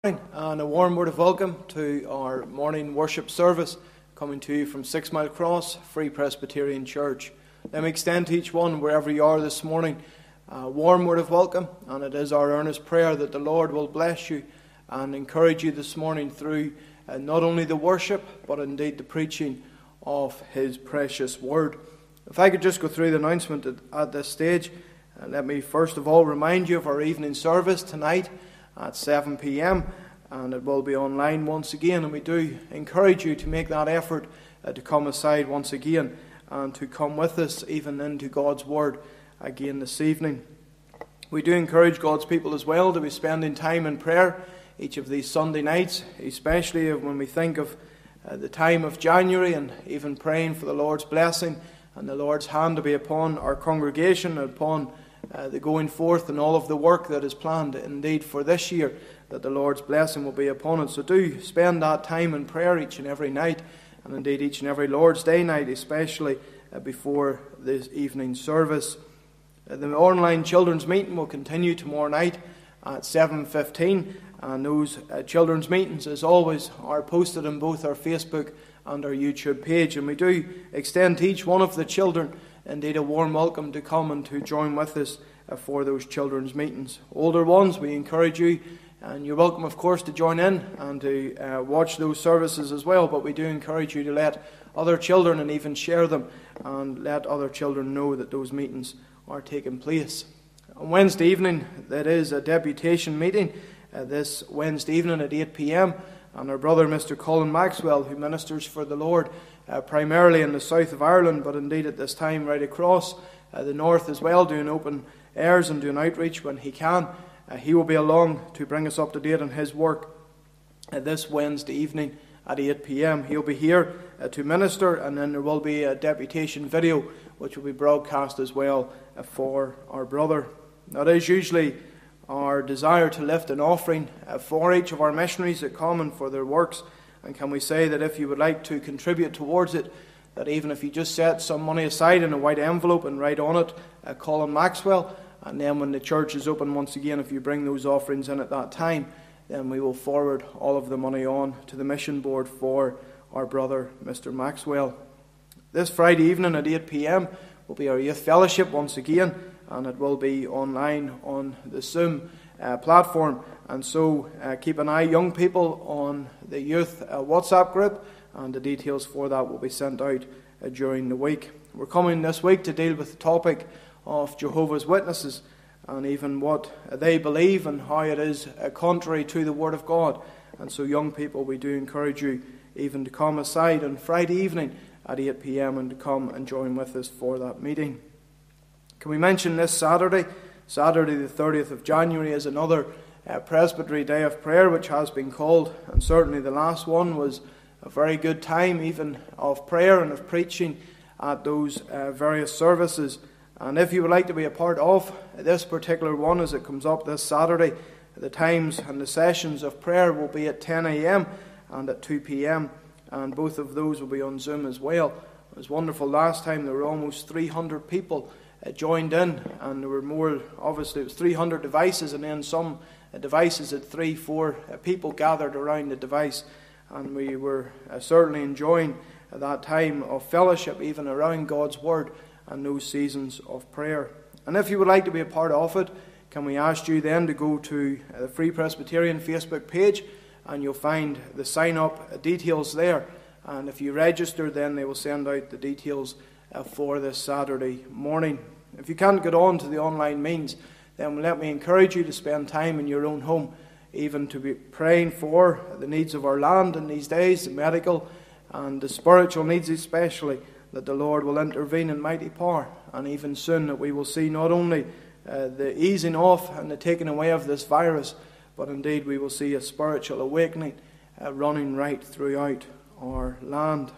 And a warm word of welcome to our morning worship service coming to you from 6 Mile Cross Free Presbyterian Church. Let me extend to each one, wherever you are this morning, a warm word of welcome, and it is our earnest prayer that the Lord will bless you and encourage you this morning through not only the worship but indeed the preaching of His precious word. If I could just go through the announcement at this stage, let me first of all remind you of our evening service tonight at 7 p.m. and it will be online once again, and we do encourage you to make that effort to come aside once again and to come with us even into God's Word again this evening. We do encourage God's people as well to be spending time in prayer each of these Sunday nights, especially when we think of the time of January, and even praying for the Lord's blessing and the Lord's hand to be upon our congregation and upon the going forth and all of the work that is planned indeed for this year, that the Lord's blessing will be upon it. So do spend that time in prayer each and every night, and indeed each and every Lord's Day night, especially before this evening service. The online children's meeting will continue tomorrow night at 7:15, and those children's meetings, as always, are posted on both our Facebook and our YouTube page. And we do extend to each one of the children indeed a warm welcome to come and to join with us for those children's meetings. Older ones, we encourage you, and you're welcome of course to join in and to watch those services as well, but we do encourage you to let other children and even share them and let other children know that those meetings are taking place. On Wednesday evening, that is a deputation meeting this Wednesday evening at 8 p.m, and our brother Mr. Colin Maxwell, who ministers for the Lord primarily in the south of Ireland, but indeed at this time right across the north as well, doing open airs and doing outreach when he can. He will be along to bring us up to date on his work this Wednesday evening at 8 p.m. He'll be here to minister, and then there will be a deputation video which will be broadcast as well for our brother. Now, it is usually our desire to lift an offering for each of our missionaries that come and for their works. And can we say that if you would like to contribute towards it, that even if you just set some money aside in a white envelope and write on it, Colin Maxwell, and then when the church is open once again, if you bring those offerings in at that time, then we will forward all of the money on to the mission board for our brother, Mr. Maxwell. This Friday evening at 8 p.m. will be our youth fellowship once again, and it will be online on the Zoom platform. And so keep an eye, young people, on the youth WhatsApp group, and the details for that will be sent out during the week. We're coming this week to deal with the topic of Jehovah's Witnesses and even what they believe and how it is contrary to the Word of God. And so young people, we do encourage you even to come aside on Friday evening at 8 p.m. and to come and join with us for that meeting. Can we mention this Saturday the 30th of January, is another Presbytery Day of Prayer which has been called, and certainly the last one was a very good time even of prayer and of preaching at those various services. And if you would like to be a part of this particular one as it comes up this Saturday, the times and the sessions of prayer will be at 10 a.m. and at 2 p.m, and both of those will be on Zoom as well. It was wonderful last time. There were almost 300 people joined in, and there were more, obviously it was 300 devices, and then some devices had 3-4 people gathered around the device, and we were certainly enjoying that time of fellowship even around God's Word and those seasons of prayer. And if you would like to be a part of it, can we ask you then to go to the Free Presbyterian Facebook page, and you'll find the sign up details there, and if you register then they will send out the details for this Saturday morning. If you can't get on to the online means, then let me encourage you to spend time in your own home, even to be praying for the needs of our land in these days, the medical and the spiritual needs especially, that the Lord will intervene in mighty power, and even soon that we will see not only the easing off and the taking away of this virus, but indeed we will see a spiritual awakening running right throughout our land.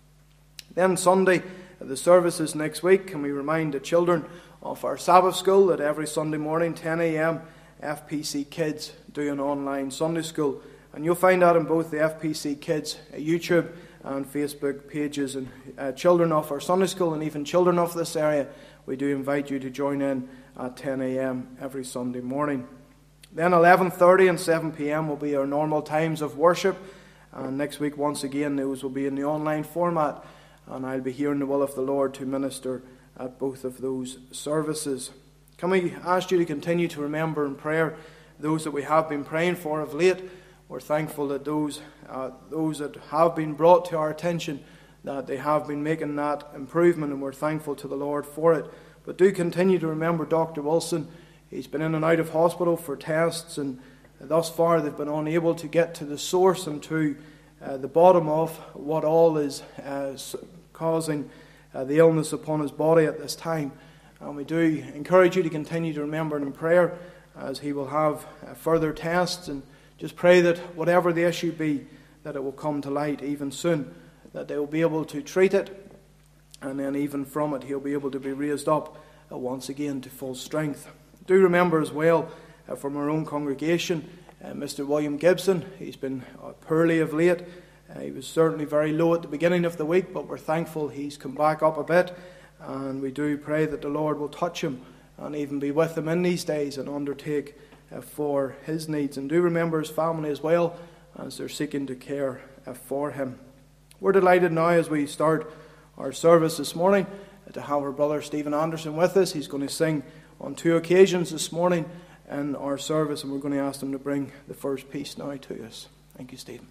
Then Sunday, the services next week, can we remind the children of our Sabbath school that every Sunday morning, 10 a.m, FPC Kids do an online Sunday school. And you'll find that on both the FPC Kids YouTube and Facebook pages. And children of our Sunday school and even children of this area, we do invite you to join in at 10 a.m. every Sunday morning. Then 11:30 and 7 p.m. will be our normal times of worship. And next week, once again, those will be in the online format. And I'll be hearing the will of the Lord to minister at both of those services. Can we ask you to continue to remember in prayer those that we have been praying for of late? We're thankful that those that have been brought to our attention, that they have been making that improvement, and we're thankful to the Lord for it. But do continue to remember Dr. Wilson. He's been in and out of hospital for tests, and thus far they've been unable to get to the source and to the bottom of what all is causing the illness upon his body at this time. And we do encourage you to continue to remember him in prayer as he will have further tests, and just pray that whatever the issue be, that it will come to light even soon, that they will be able to treat it, and then even from it he'll be able to be raised up once again to full strength. Do remember as well from our own congregation, Mr. William Gibson. He's been poorly of late. He was certainly very low at the beginning of the week, but we're thankful he's come back up a bit. And we do pray that the Lord will touch him and even be with him in these days and undertake for his needs. And do remember his family as well as they're seeking to care for him. We're delighted now as we start our service this morning to have our brother Stephen Anderson with us. He's going to sing on 2 occasions this morning in our service, and we're going to ask him to bring the first piece now to us. Thank you, Stephen.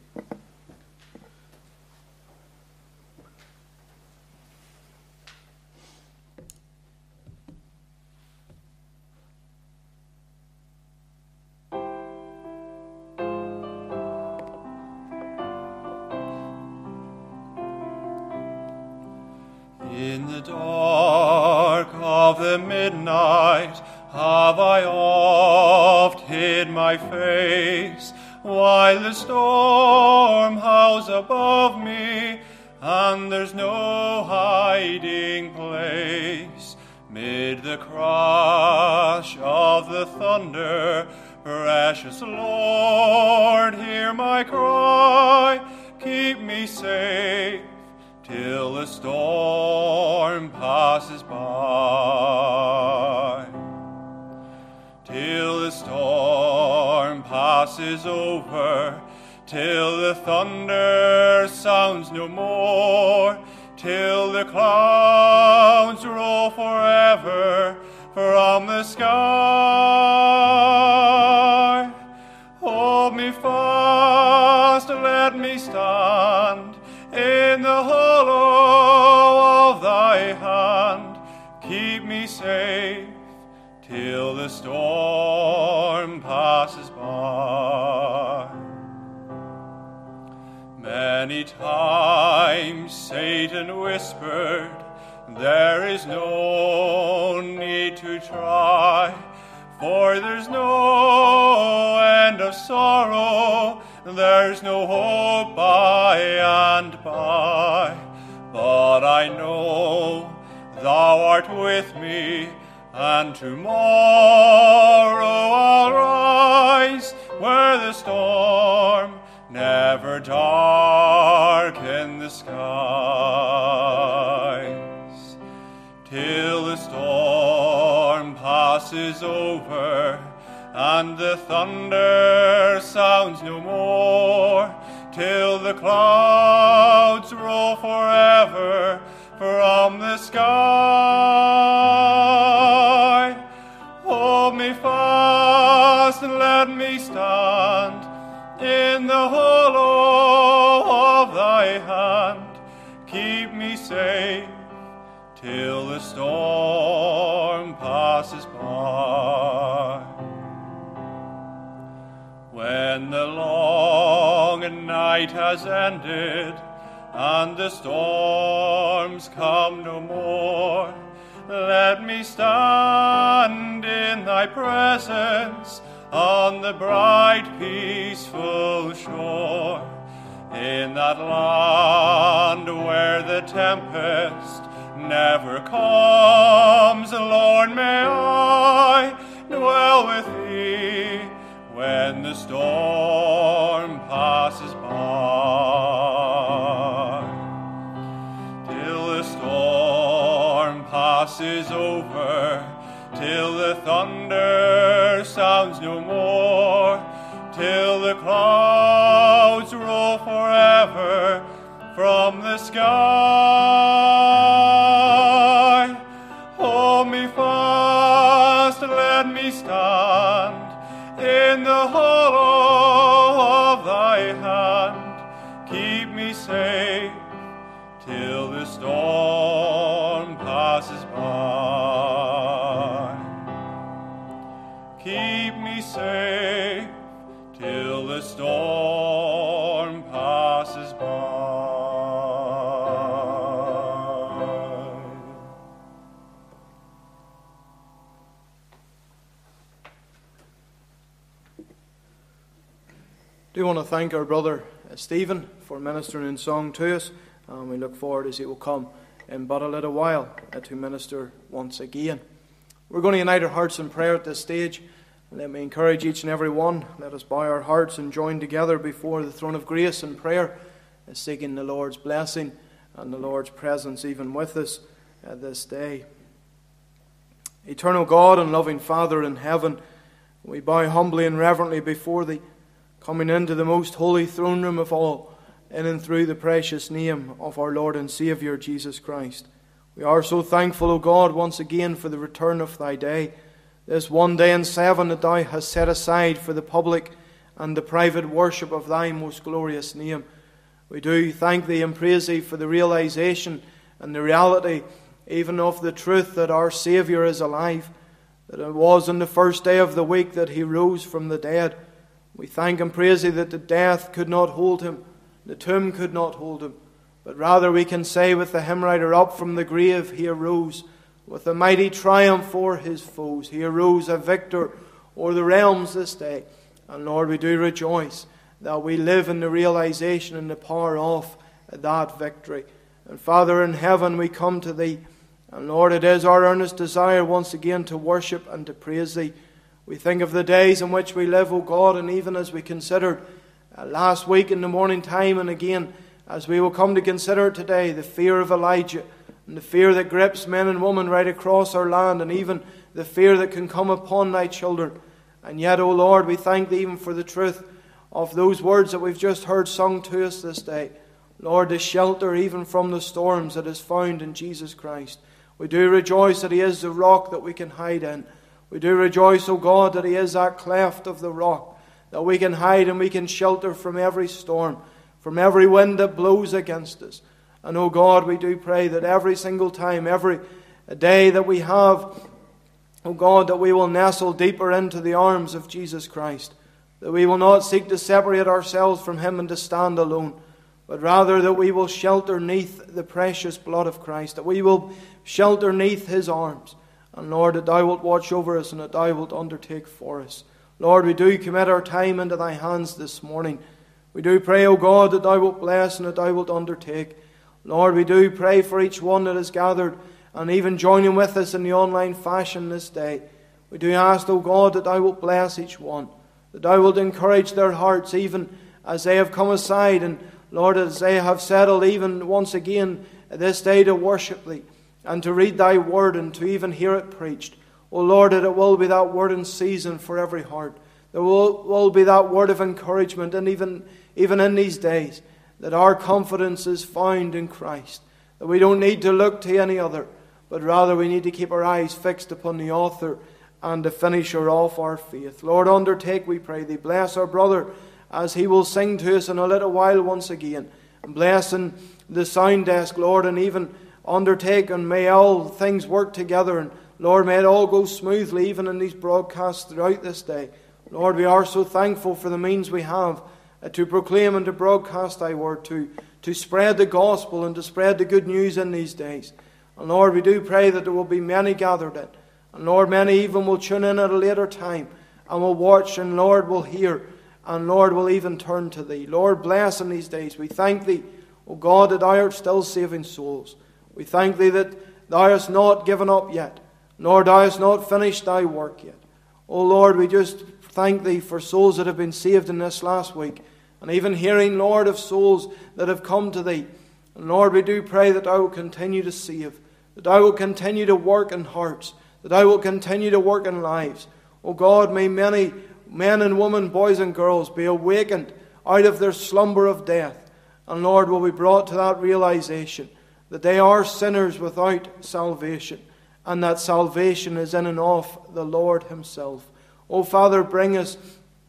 In the dark of the midnight have I oft hid my face, while the storm howls above me, and there's no hiding place. Mid the crash of the thunder, precious Lord, hear my cry, keep me safe till the storm passes by. Till the storm passes over, till the thunder sounds no more, till the clouds roll forever from the sky. Hold me fast, let me stand in the hollow of thy hand. Keep me safe till the storm passes by. Many times Satan whispered, there is no need to try, for there's no end of sorrow, there's no hope by and by. But I know thou art with me, and tomorrow I'll rise, where the storm never darken the skies. Till the storm passes over, and the thunder sounds no more, till the clouds roll forever from the sky. Hold me fast and let me stand in the hollow of thy hand. Keep me safe till the storm passes by. When the long night has ended, and the storms come no more, let me stand in thy presence on the bright, peaceful shore. In that land where the tempest never comes, Lord, may I dwell with thee when the storm passes by. Till the storm passes over, till the thunder sounds no more, from the sky. Hold me fast, let me stand in the hollow of thy hand. Keep me safe till the storm passes by. Keep me safe till the storm passes by. I do want to thank our brother Stephen for ministering in song to us. We look forward as he will come in but a little while to minister once again. We're going to unite our hearts in prayer at this stage. Let me encourage each and every one. Let us bow our hearts and join together before the throne of grace in prayer, seeking the Lord's blessing and the Lord's presence even with us this day. Eternal God and loving Father in heaven, we bow humbly and reverently before Thee, coming into the most holy throne room of all, in and through the precious name of our Lord and Saviour Jesus Christ. We are so thankful, O God, once again for the return of Thy day, this one day in 7 that Thou hast set aside for the public and the private worship of Thy most glorious name. We do thank Thee and praise Thee for the realization and the reality even of the truth that our Saviour is alive, that it was on the first day of the week that He rose from the dead. We thank and praise Thee that the death could not hold Him, the tomb could not hold Him, but rather we can say with the hymn writer, up from the grave He arose, with a mighty triumph for His foes. He arose a victor o'er the realms this day. And Lord, we do rejoice that we live in the realization and the power of that victory. And Father in heaven, we come to Thee. And Lord, it is our earnest desire once again to worship and to praise Thee. We think of the days in which we live, O God, and even as we considered last week in the morning time, and again as we will come to consider today, the fear of Elijah, and the fear that grips men and women right across our land, and even the fear that can come upon Thy children. And yet, O Lord, we thank Thee even for the truth of those words that we've just heard sung to us this day. Lord, the shelter even from the storms that is found in Jesus Christ. We do rejoice that He is the rock that we can hide in. We do rejoice, O God, that He is that cleft of the rock, that we can hide and we can shelter from every storm, from every wind that blows against us. And, O God, we do pray that every single time, every day that we have, O God, that we will nestle deeper into the arms of Jesus Christ, that we will not seek to separate ourselves from Him and to stand alone, but rather that we will shelter neath the precious blood of Christ, that we will shelter neath His arms. And Lord, that Thou wilt watch over us and that Thou wilt undertake for us. Lord, we do commit our time into Thy hands this morning. We do pray, O God, that Thou wilt bless and that Thou wilt undertake. Lord, we do pray for each one that is gathered and even joining with us in the online fashion this day. We do ask, O God, that Thou wilt bless each one, that Thou wilt encourage their hearts even as they have come aside, and Lord, as they have settled even once again this day to worship Thee and to read Thy word and to even hear it preached. O Lord, that it will be that word in season for every heart. There will be that word of encouragement, and even in these days, that our confidence is found in Christ, that we don't need to look to any other, but rather we need to keep our eyes fixed upon the author and the finisher of our faith. Lord, undertake, we pray Thee. Bless our brother as he will sing to us in a little while once again. And bless in the sound desk, Lord, and even undertake, and may all things work together. And Lord, may it all go smoothly even in these broadcasts throughout this day. Lord, we are so thankful for the means we have to proclaim and to broadcast Thy word, to spread the gospel and to spread the good news in these days. And Lord, we do pray that there will be many gathered in. And Lord, many even will tune in at a later time and will watch, and Lord, will hear, and Lord, will even turn to Thee. Lord, bless in these days. We thank Thee, O God, that Thou art still saving souls. We thank Thee that Thou hast not given up yet, nor Thou hast not finished Thy work yet. O Lord, we just thank Thee for souls that have been saved in this last week, and even hearing, Lord, of souls that have come to Thee. And Lord, we do pray that Thou will continue to save, that Thou will continue to work in hearts, that Thou will continue to work in lives. O God, may many men and women, boys and girls, be awakened out of their slumber of death, And Lord, will be brought to that realization that they are sinners without salvation, and that salvation is in and of the Lord himself. Oh Father, bring us,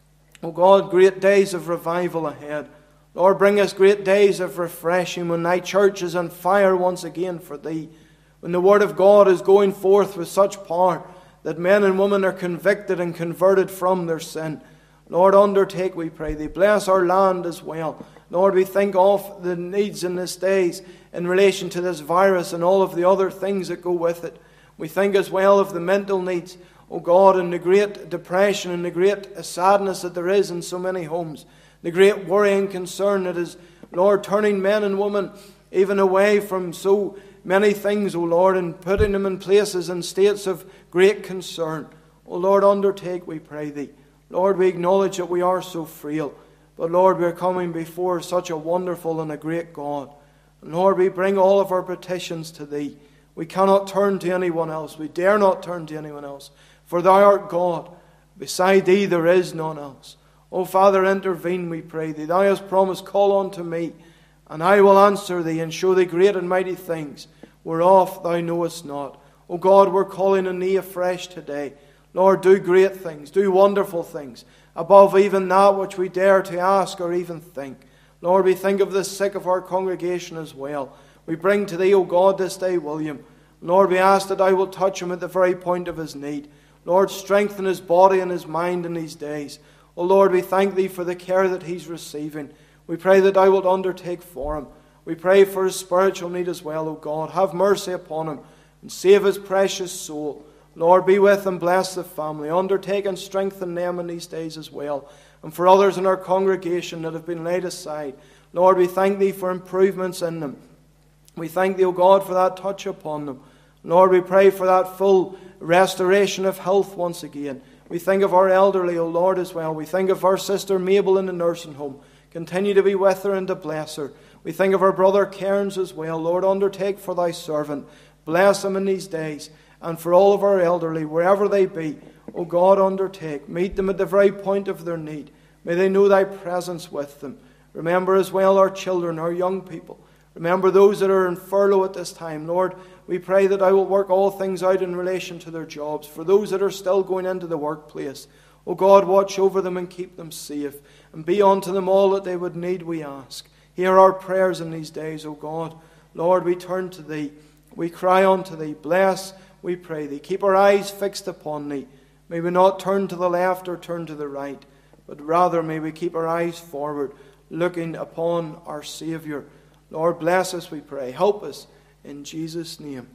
oh God, great days of revival ahead. Lord, bring us great days of refreshing when thy church is on fire once again for thee. When the word of God is going forth with such power that men and women are convicted and converted from their sin. Lord, undertake, we pray thee. Bless our land as well. Lord, we think of the needs in these days in relation to this virus and all of the other things that go with it. We think as well of the mental needs, oh God, and the great depression and the great sadness that there is in so many homes. The great worry and concern that is, Lord, turning men and women even away from so many things, O Lord, and putting them in places and states of great concern. O Lord, undertake, we pray thee. Lord, we acknowledge that we are so frail. But Lord, we are coming before such a wonderful and a great God. And Lord, we bring all of our petitions to thee. We cannot turn to anyone else. We dare not turn to anyone else. For thou art God. Beside thee there is none else. O Father, intervene, we pray thee. Thou hast promised, call unto me, and I will answer thee and show thee great and mighty things, whereof thou knowest not. O God, we're calling on thee afresh today. Lord, do great things, do wonderful things, above even that which we dare to ask or even think. Lord, we think of the sick of our congregation as well. We bring to thee, O God, this day William. Lord, we ask that thou wilt touch him at the very point of his need. Lord, strengthen his body and his mind in these days. O Lord, we thank thee for the care that he's receiving. We pray that thou wilt undertake for him. We pray for his spiritual need as well, O God. Have mercy upon him and save his precious soul. Lord, be with him, bless the family. Undertake and strengthen them in these days as well. And for others in our congregation that have been laid aside, Lord, we thank thee for improvements in them. We thank thee, O God, for that touch upon them. Lord, we pray for that full restoration of health once again. We think of our elderly, O Lord, as well. We think of our sister Mabel in the nursing home. Continue to be with her and to bless her. We think of our brother Cairns as well. Lord, undertake for thy servant. Bless him in these days. And for all of our elderly, wherever they be, O God, undertake. Meet them at the very point of their need. May they know thy presence with them. Remember as well our children, our young people. Remember those that are in furlough at this time. Lord, we pray that I will work all things out in relation to their jobs. For those that are still going into the workplace, O God, watch over them and keep them safe. And be unto them all that they would need, we ask. Hear our prayers in these days, O God. Lord, we turn to thee. We cry unto thee. Bless, we pray thee. Keep our eyes fixed upon thee. May we not turn to the left or turn to the right, but rather may we keep our eyes forward, looking upon our Saviour. Lord, bless us, we pray. Help us in Jesus' name.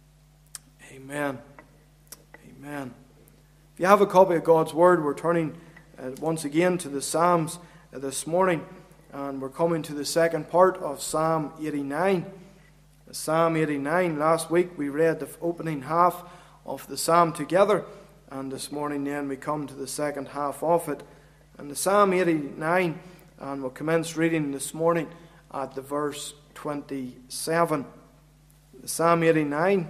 Amen. Amen. If you have a copy of God's Word, we're turning once again to the Psalms this morning, and we're coming to the second part of Psalm 89. Psalm 89, last week we read the opening half of the psalm together, and this morning then we come to the second half of it. And the Psalm 89, and we'll commence reading this morning at the verse 27. The Psalm 89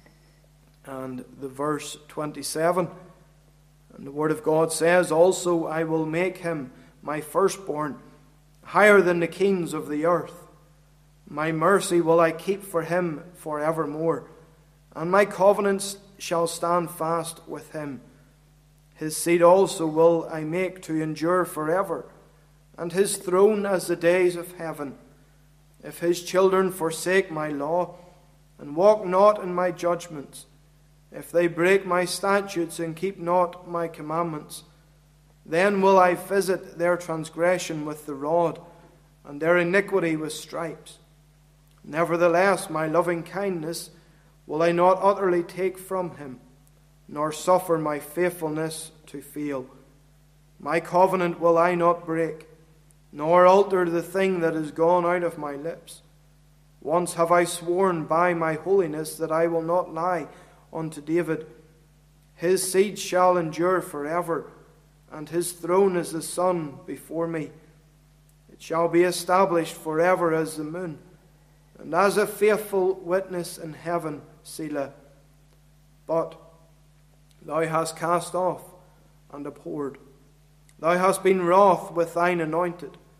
and the verse 27. And the Word of God says, Also I will make him my firstborn, higher than the kings of the earth. My mercy will I keep for him forevermore, and my covenants shall stand fast with him. His seed also will I make to endure forever, and his throne as the days of heaven. If his children forsake my law, and walk not in my judgments, if they break my statutes and keep not my commandments, then will I visit their transgression with the rod, and their iniquity with stripes. Nevertheless, my loving kindness will I not utterly take from him, nor suffer my faithfulness to fail. My covenant will I not break, nor alter the thing that is gone out of my lips. Once have I sworn by my holiness that I will not lie unto David. His seed shall endure forever, and his throne is the sun before me. It shall be established forever as the moon, and as a faithful witness in heaven, Selah. But thou hast cast off and abhorred. Thou hast been wroth with thine anointed.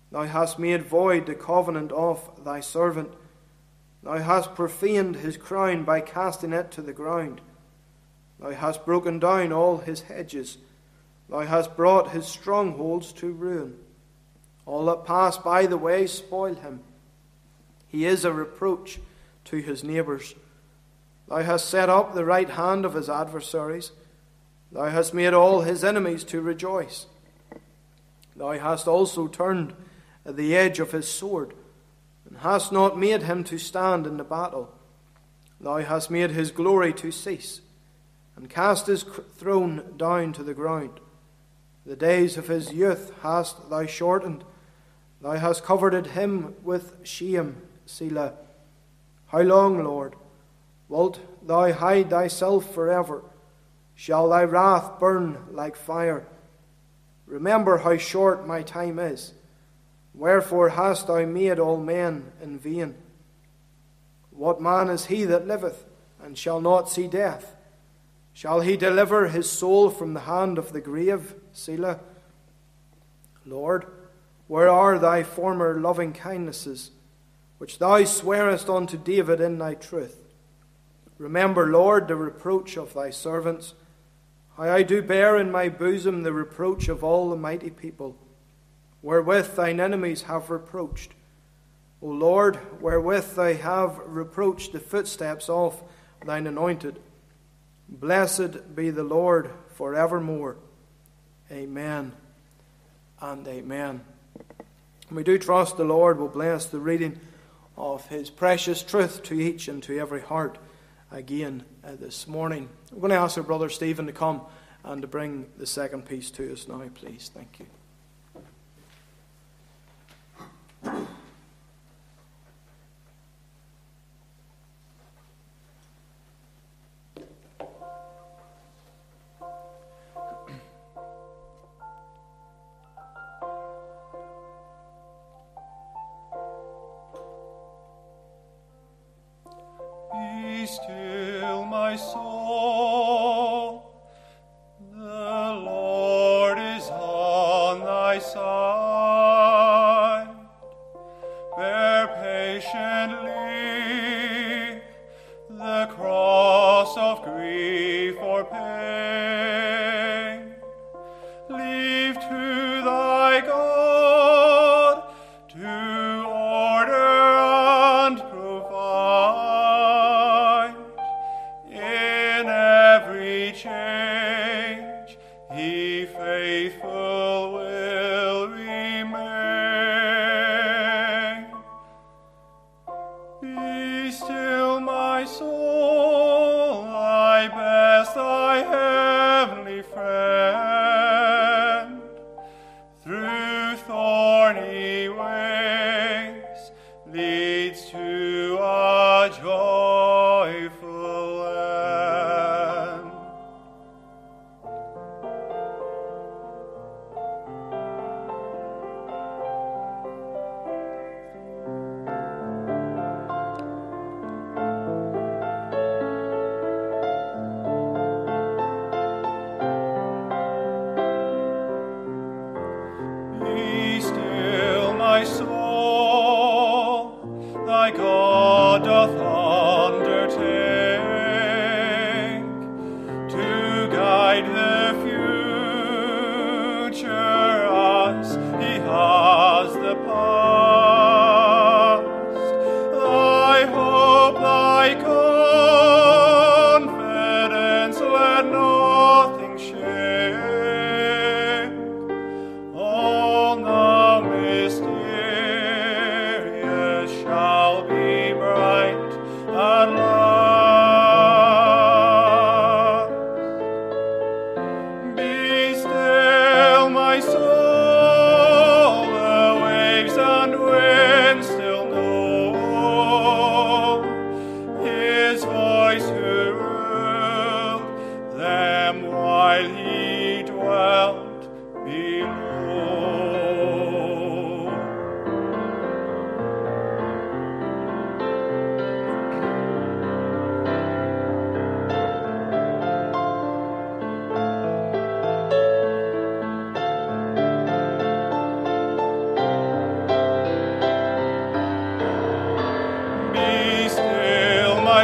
Thou hast made void the covenant of thy servant. Thou hast profaned his crown by casting it to the ground. Thou hast broken down all his hedges. Thou hast brought his strongholds to ruin. All that pass by the way spoil him. He is a reproach to his neighbours. Thou hast set up the right hand of his adversaries. Thou hast made all his enemies to rejoice. Thou hast also turned the edge of his sword, and hast not made him to stand in the battle. Thou hast made his glory to cease, and cast his throne down to the ground. The days of his youth hast thou shortened. Thou hast covered him with shame, Selah. How long, Lord, wilt thou hide thyself forever? Shall thy wrath burn like fire? Remember how short my time is. Wherefore hast thou made all men in vain? What man is he that liveth, and shall not see death? Shall he deliver his soul from the hand of the grave, Selah? Lord, where are thy former loving kindnesses, which thou swearest unto David in thy truth? Remember, Lord, the reproach of thy servants, how I do bear in my bosom the reproach of all the mighty people, wherewith thine enemies have reproached. O Lord, wherewith they have reproached the footsteps of thine anointed. Blessed be the Lord forevermore. Amen and amen. We do trust the Lord will bless the reading of his precious truth to each and to every heart again this morning. I'm going to ask our brother Stephen to come and to bring the second piece to us now, please. Thank you. Be still, my soul. The Lord is on thy side. Bear patiently the cross of grief or pain. Leave to thy God to order and provide. In every change he faithful will remain. Be still, my soul, thy best, thy heavenly friend, through thorny ways leads to a joyful end. Be still, my soul, thy God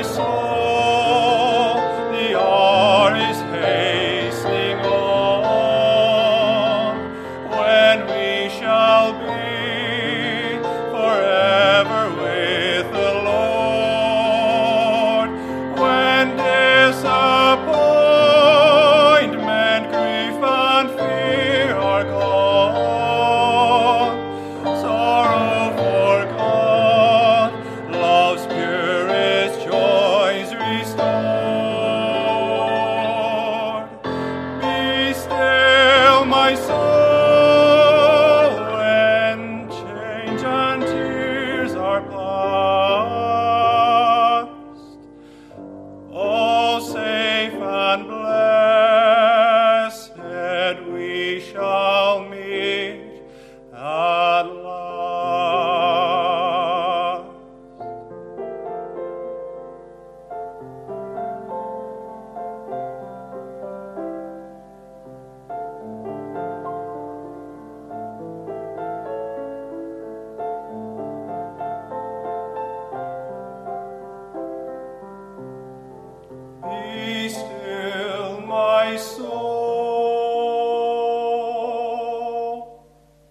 my soul, the hour is hastening on, when we shall be forever with the Lord, when disappointment, grief, and fear are gone, sorrow forgot, love's purest joys restored. Be still, my soul, when change and tears are past. All safe and blessed we shall meet at last. Be still, my soul.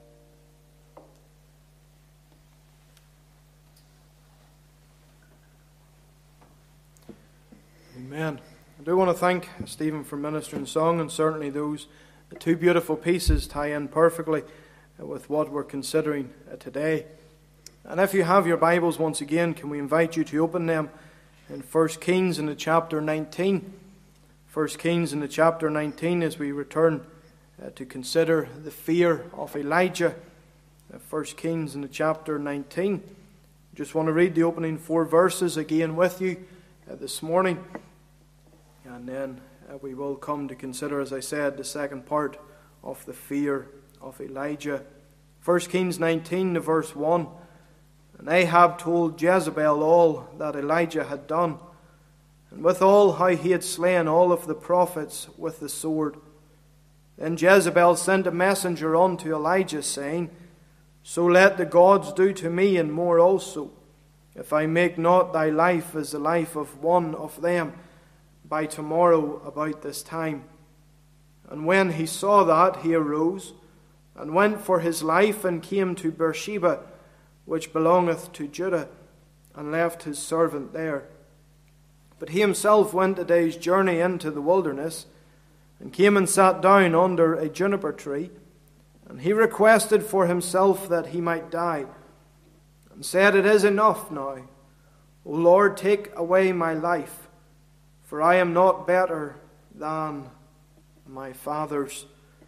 Amen. I do want to thank Stephen for ministering song, and certainly those two beautiful pieces tie in perfectly with what we're considering today. And if you have your Bibles, once again, can we invite you to open them in 1 Kings in the chapter 19. 1 Kings in the chapter 19 as we return to consider the fear of Elijah. 1 Kings in the chapter 19. Just want to read the opening 4 verses again with you this morning. And then we will come to consider, as I said, the second part of the fear of Elijah. 1 Kings 19, the verse 1. And Ahab told Jezebel all that Elijah had done, and withal how he had slain all of the prophets with the sword. Then Jezebel sent a messenger unto Elijah, saying, So let the gods do to me, and more also, if I make not thy life as the life of one of them by tomorrow about this time. And when he saw that, he arose, and went for his life, and came to Beersheba, which belongeth to Judah, and left his servant there. But he himself went a day's journey into the wilderness, and came and sat down under a juniper tree, and he requested for himself that he might die, and said, It is enough now. O Lord, take away my life, for I am not better than my fathers.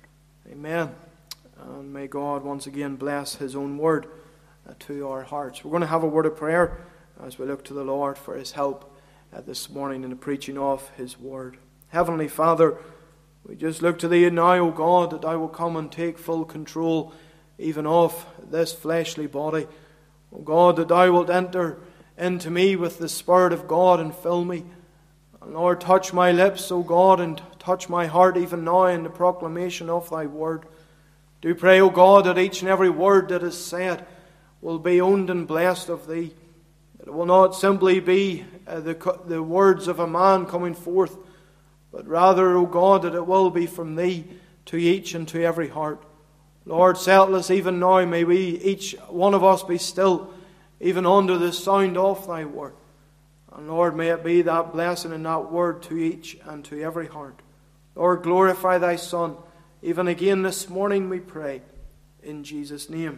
Amen. And may God once again bless his own word to our hearts. We're going to have a word of prayer as we look to the Lord for his help this morning in the preaching of his word. Heavenly Father, we just look to thee now, O God, that thou will come and take full control even of this fleshly body. O God, that thou wilt enter into me with the Spirit of God and fill me. And Lord, touch my lips, O God, and touch my heart even now in the proclamation of thy word. Do pray, O God, that each and every word that is said will be owned and blessed of thee. That it will not simply be the words of a man coming forth, but rather, O God, that it will be from thee to each and to every heart. Lord, settle us even now. May we, each one of us, be still, even under the sound of thy word. And Lord, may it be that blessing and that word to each and to every heart. Lord, glorify thy Son. Even again this morning we pray. In Jesus' name.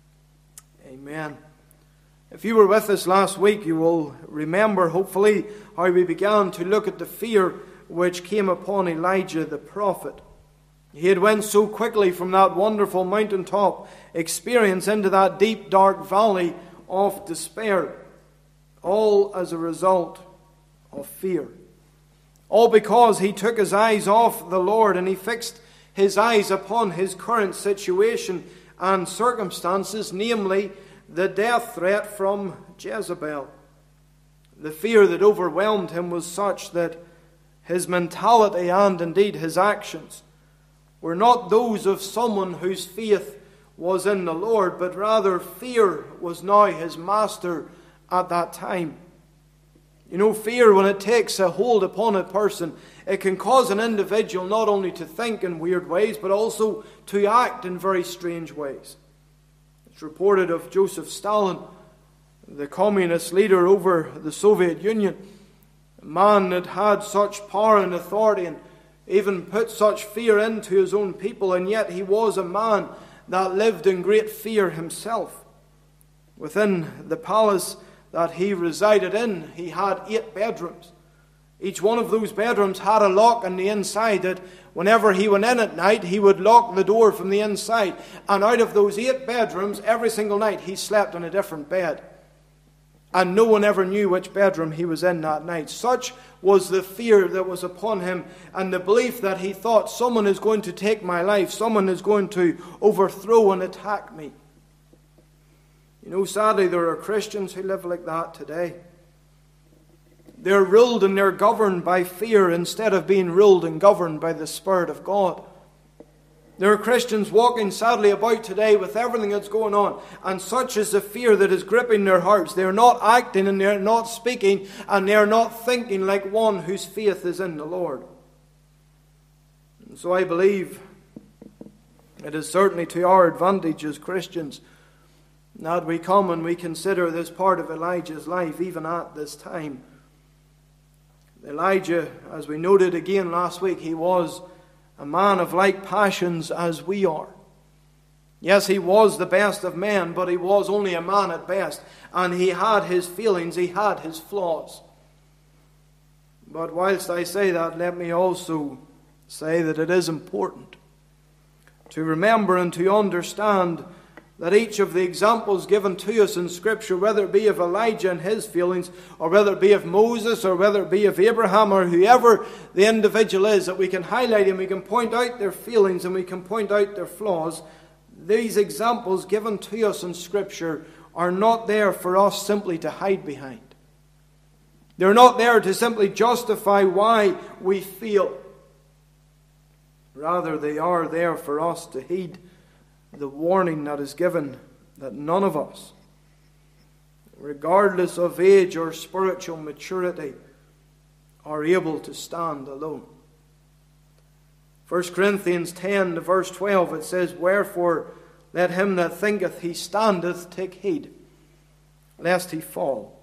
Amen. If you were with us last week, you will remember, hopefully, how we began to look at the fear which came upon Elijah the prophet. He had went so quickly from that wonderful mountaintop experience into that deep, dark valley of despair, all as a result of fear. All because he took his eyes off the Lord and he fixed his eyes upon his current situation and circumstances, namely the death threat from Jezebel. The fear that overwhelmed him was such that his mentality and indeed his actions were not those of someone whose faith was in the Lord, but rather fear was now his master at that time. You know, fear, when it takes a hold upon a person, it can cause an individual not only to think in weird ways, but also to act in very strange ways. It's reported of Joseph Stalin, the communist leader over the Soviet Union, a man that had such power and authority and even put such fear into his own people, and yet he was a man that lived in great fear himself. Within the palace that he resided in, he had 8 bedrooms. Each one of those bedrooms had a lock on the inside that whenever he went in at night, he would lock the door from the inside. And out of those 8 bedrooms, every single night, he slept on a different bed. And no one ever knew which bedroom he was in that night. Such was the fear that was upon him, and the belief that he thought, someone is going to take my life, someone is going to overthrow and attack me. You know, sadly, there are Christians who live like that today. They're ruled and they're governed by fear instead of being ruled and governed by the Spirit of God. There are Christians walking sadly about today with everything that's going on, and such is the fear that is gripping their hearts. They're not acting and they're not speaking and they're not thinking like one whose faith is in the Lord. And so I believe it is certainly to our advantage as Christians that we come and we consider this part of Elijah's life even at this time. Elijah, as we noted again last week, he was a man of like passions as we are. Yes, he was the best of men, but he was only a man at best. And he had his feelings, he had his flaws. But whilst I say that, let me also say that it is important to remember and to understand that each of the examples given to us in Scripture, whether it be of Elijah and his feelings, or whether it be of Moses, or whether it be of Abraham, or whoever the individual is, that we can highlight and we can point out their feelings and we can point out their flaws. These examples given to us in Scripture are not there for us simply to hide behind. They're not there to simply justify why we feel. Rather, they are there for us to heed the warning that is given that none of us, regardless of age or spiritual maturity, are able to stand alone. 1 Corinthians 10, verse 12, it says, "Wherefore let him that thinketh he standeth take heed, lest he fall."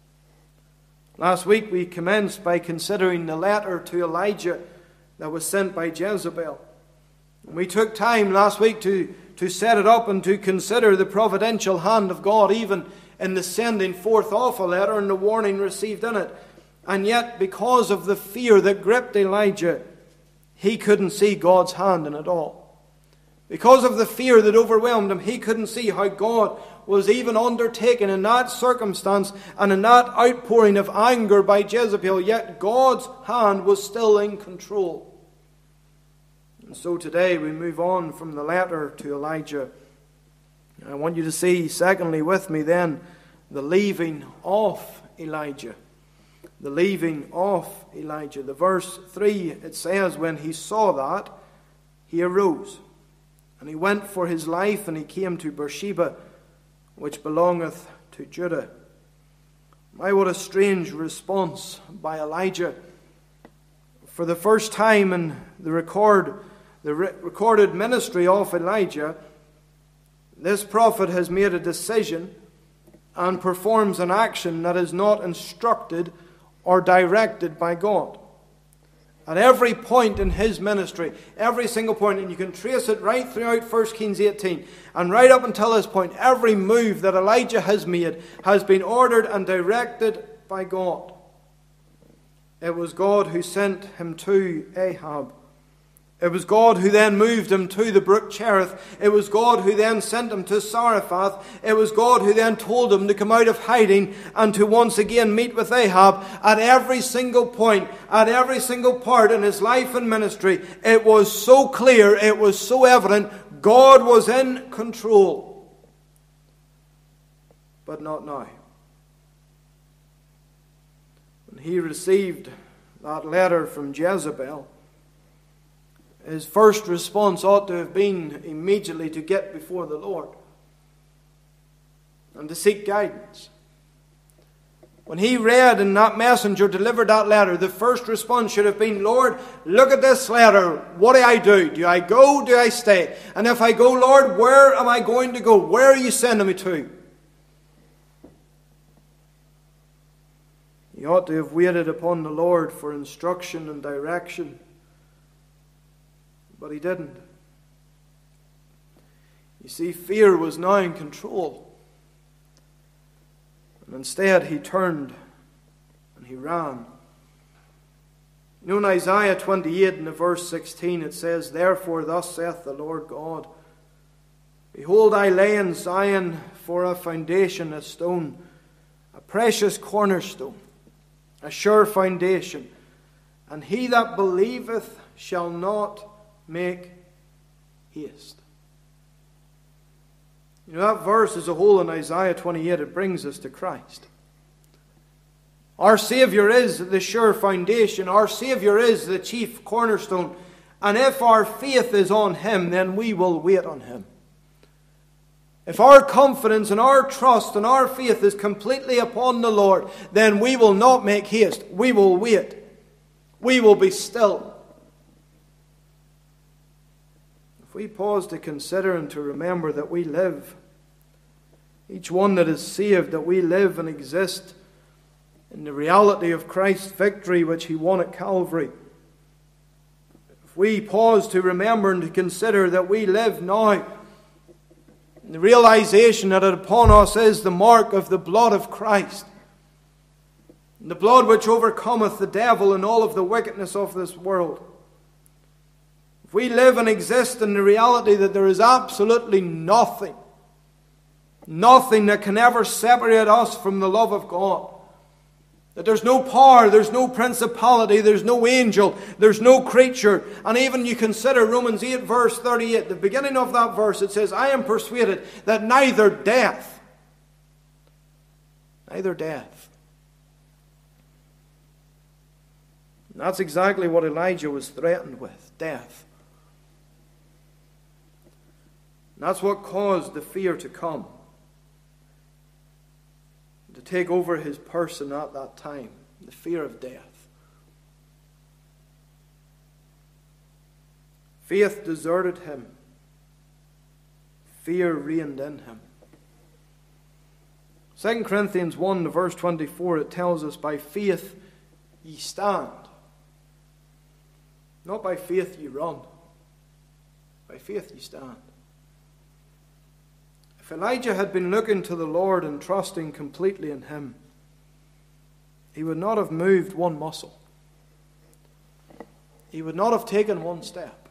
Last week we commenced by considering the letter to Elijah that was sent by Jezebel. And we took time last week to set it up and to consider the providential hand of God even in the sending forth of a letter and the warning received in it. And yet, because of the fear that gripped Elijah, he couldn't see God's hand in it all. Because of the fear that overwhelmed him, he couldn't see how God was even undertaken in that circumstance and in that outpouring of anger by Jezebel, yet God's hand was still in control. And so today we move on from the letter to Elijah. I want you to see, secondly, with me then, the leaving of Elijah. The leaving of Elijah. The verse 3, it says, "When he saw that, he arose, and he went for his life, and he came to Beersheba, which belongeth to Judah." My, what a strange response by Elijah. For the first time in the recorded ministry of Elijah, this prophet has made a decision and performs an action that is not instructed or directed by God. At every point in his ministry, every single point, and you can trace it right throughout 1 Kings 18, and right up until this point, every move that Elijah has made has been ordered and directed by God. It was God who sent him to Ahab. It was God who then moved him to the brook Cherith. It was God who then sent him to Zarephath. It was God who then told him to come out of hiding and to once again meet with Ahab. At every single point, at every single part in his life and ministry, it was so clear, it was so evident, God was in control. But not now. When he received that letter from Jezebel, his first response ought to have been immediately to get before the Lord and to seek guidance. When he read and that messenger delivered that letter, the first response should have been, Lord, look at this letter. What do I do? Do I go? Do I stay? And if I go, Lord, where am I going to go? Where are you sending me to? He ought to have waited upon the Lord for instruction and direction. But he didn't. You see, fear was now in control. And instead he turned and he ran. You know, in Isaiah 28 in the verse 16 it says, Therefore thus saith the Lord God, Behold, I lay in Zion for a foundation, a stone, a precious cornerstone, a sure foundation, and he that believeth shall not make haste. You know, that verse as a whole in Isaiah 28, it brings us to Christ. Our Saviour is the sure foundation. Our Saviour is the chief cornerstone. And if our faith is on him, then we will wait on him. If our confidence and our trust and our faith is completely upon the Lord, then we will not make haste. We will wait. We will be still. If we pause to consider and to remember that we live, each one that is saved, that we live and exist in the reality of Christ's victory which he won at Calvary. If we pause to remember and to consider that we live now, the realization that upon us is the mark of the blood of Christ, the blood which overcometh the devil and all of the wickedness of this world. If we live and exist in the reality that there is absolutely nothing that can ever separate us from the love of God, that there's no power, there's no principality, there's no angel, there's no creature. And even you consider Romans 8 verse 38, the beginning of that verse, it says, I am persuaded that neither death. And that's exactly what Elijah was threatened with, death. And that's what caused the fear to come, to take over his person at that time, the fear of death. Faith deserted him. Fear reigned in him. 2 Corinthians 1 verse 24, it tells us, by faith ye stand. Not by faith ye run. By faith ye stand. If Elijah had been looking to the Lord and trusting completely in him, he would not have moved one muscle. He would not have taken one step.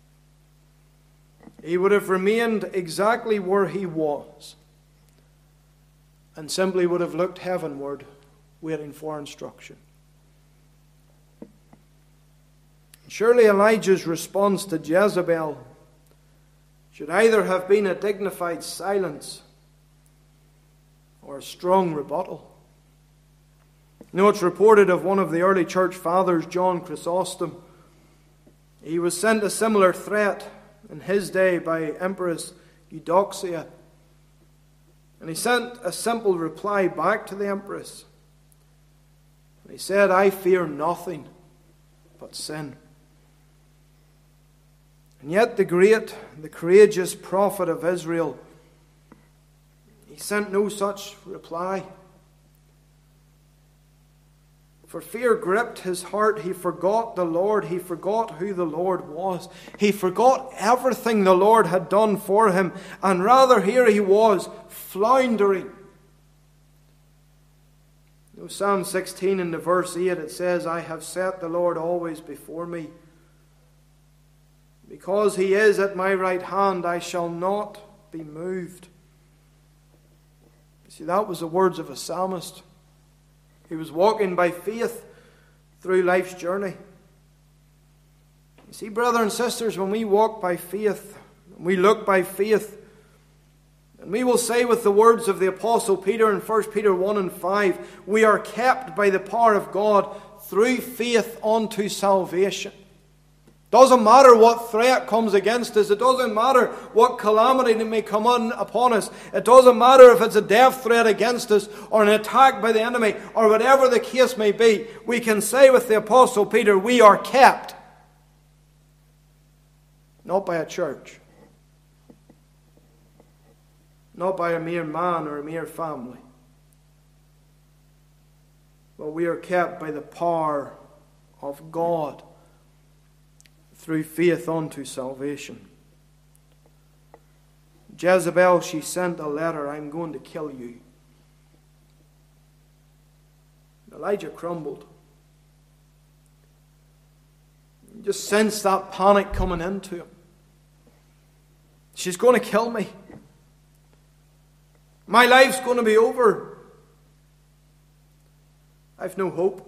He would have remained exactly where he was and simply would have looked heavenward, waiting for instruction. Surely Elijah's response to Jezebel should either have been a dignified silence or a strong rebuttal. You know, it's reported of one of the early church fathers, John Chrysostom. He was sent a similar threat in his day by Empress Eudoxia. And he sent a simple reply back to the Empress. And he said, I fear nothing but sin. And yet the great, the courageous prophet of Israel, he sent no such reply. For fear gripped his heart. He forgot the Lord. He forgot who the Lord was. He forgot everything the Lord had done for him. And rather here he was, floundering. You know, Psalm 16 in the verse 8, it says, I have set the Lord always before me. Because he is at my right hand, I shall not be moved. You see, that was the words of a psalmist. He was walking by faith through life's journey. You see, brothers and sisters, when we walk by faith, when we look by faith, and we will say with the words of the Apostle Peter in 1 Peter 1 and 5, we are kept by the power of God through faith unto salvation. Doesn't matter what threat comes against us. It doesn't matter what calamity may come upon us. It doesn't matter if it's a death threat against us or an attack by the enemy or whatever the case may be. We can say with the Apostle Peter, we are kept. Not by a church. Not by a mere man or a mere family. But we are kept by the power of God through faith unto salvation. Jezebel, she sent a letter, I'm going to kill you. Elijah crumbled. You just sensed that panic coming into him. She's going to kill me. My life's going to be over. I've no hope.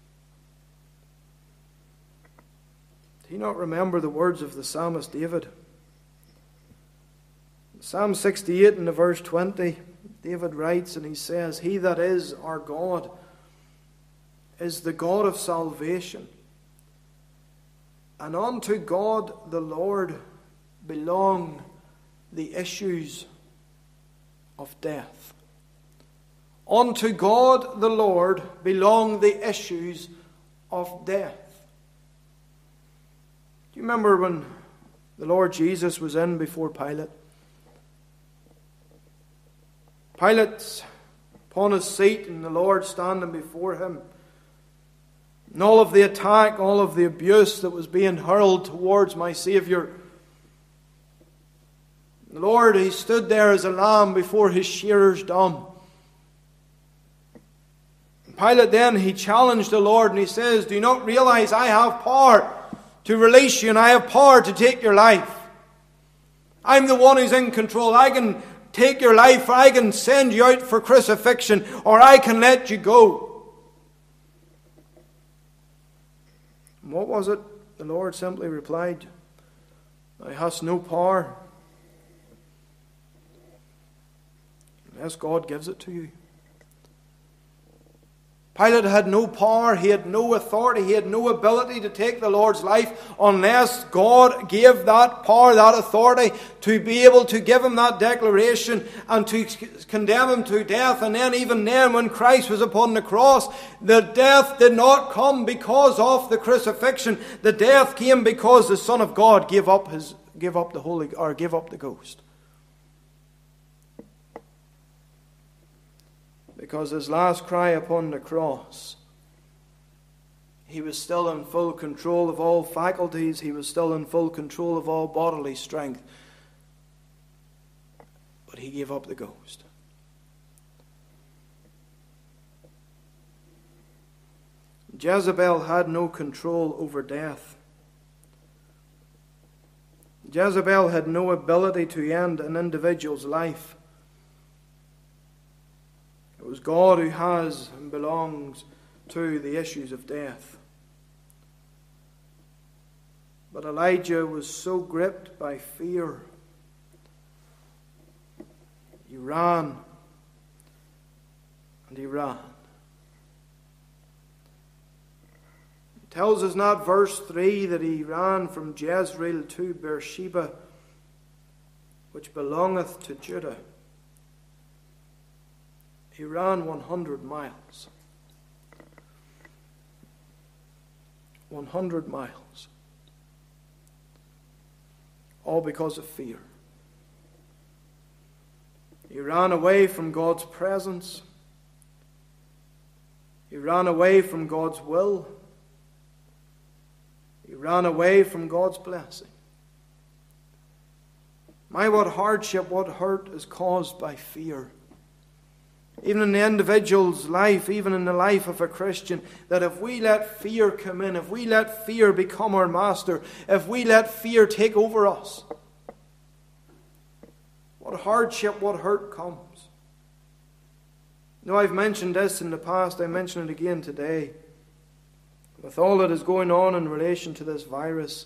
Do you not remember the words of the psalmist David? Psalm 68 in the verse 20, David writes and he says, He that is our God is the God of salvation. And unto God the Lord belong the issues of death. Unto God the Lord belong the issues of death. Do you remember when the Lord Jesus was in before Pilate? Pilate's upon his seat and the Lord standing before him. And all of the attack, all of the abuse that was being hurled towards my Saviour. The Lord, he stood there as a lamb before his shearers dumb. Pilate then, he challenged the Lord and he says, Do you not realize I have power to release you and I have power to take your life? I'm the one who's in control. I can take your life, or I can send you out for crucifixion, or I can let you go. And what was it? The Lord simply replied, Thou hast no power unless God gives it to you. Pilate had no power, he had no authority, he had no ability to take the Lord's life unless God gave that power, that authority to be able to give him that declaration and to condemn him to death. And then even then when Christ was upon the cross, the death did not come because of the crucifixion. The death came because the Son of God gave up the ghost. Because his last cry upon the cross, he was still in full control of all faculties. He was still in full control of all bodily strength. But he gave up the ghost. Jezebel had no control over death. Jezebel had no ability to end an individual's life. It was God who has and belongs to the issues of death. But Elijah was so gripped by fear, he ran and he ran. It tells us not verse 3 that he ran from Jezreel to Beersheba, which belongeth to Judah. He ran 100 miles. 100 miles. All because of fear. He ran away from God's presence. He ran away from God's will. He ran away from God's blessing. What hardship, what hurt is caused by fear. Even in the individual's life, even in the life of a Christian, that if we let fear come in, if we let fear become our master, if we let fear take over us, what hardship, what hurt comes. Now, I've mentioned this in the past, I mention it again today. With all that is going on in relation to this virus,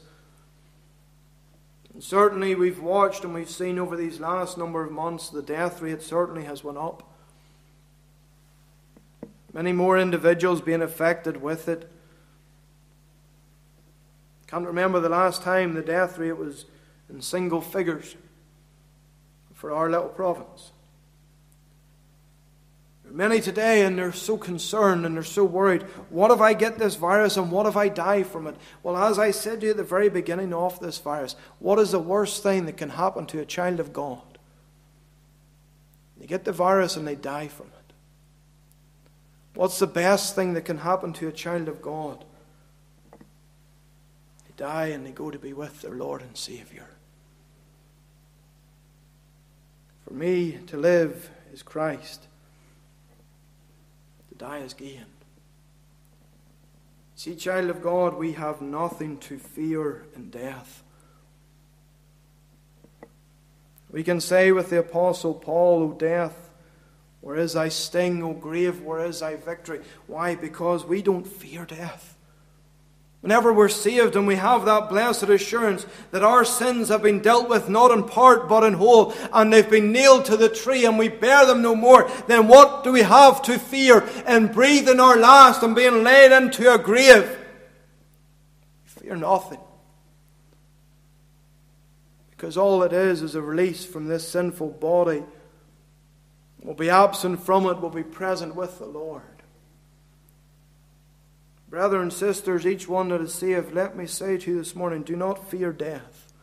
and certainly we've watched and we've seen over these last number of months, the death rate certainly has went up. Many more individuals being affected with it. Can't remember the last time the death rate was in single figures for our little province. There are many today, and they're so concerned and they're so worried. What if I get this virus, and what if I die from it? Well, as I said to you at the very beginning of this virus, what is the worst thing that can happen to a child of God? They get the virus and they die from it. What's the best thing that can happen to a child of God? They die and they go to be with their Lord and Savior. For me, to live is Christ. To die is gain. See, child of God, we have nothing to fear in death. We can say with the Apostle Paul, O death, where is thy sting? O grave, where is thy victory? Why? Because we don't fear death. Whenever we're saved and we have that blessed assurance that our sins have been dealt with not in part but in whole, and they've been nailed to the tree and we bear them no more, then what do we have to fear in breathing our last and being laid into a grave? Fear nothing. Because all it is a release from this sinful body. We'll be absent from it, we'll be present with the Lord. Brothers and sisters, each one that is saved, let me say to you this morning, do not fear death.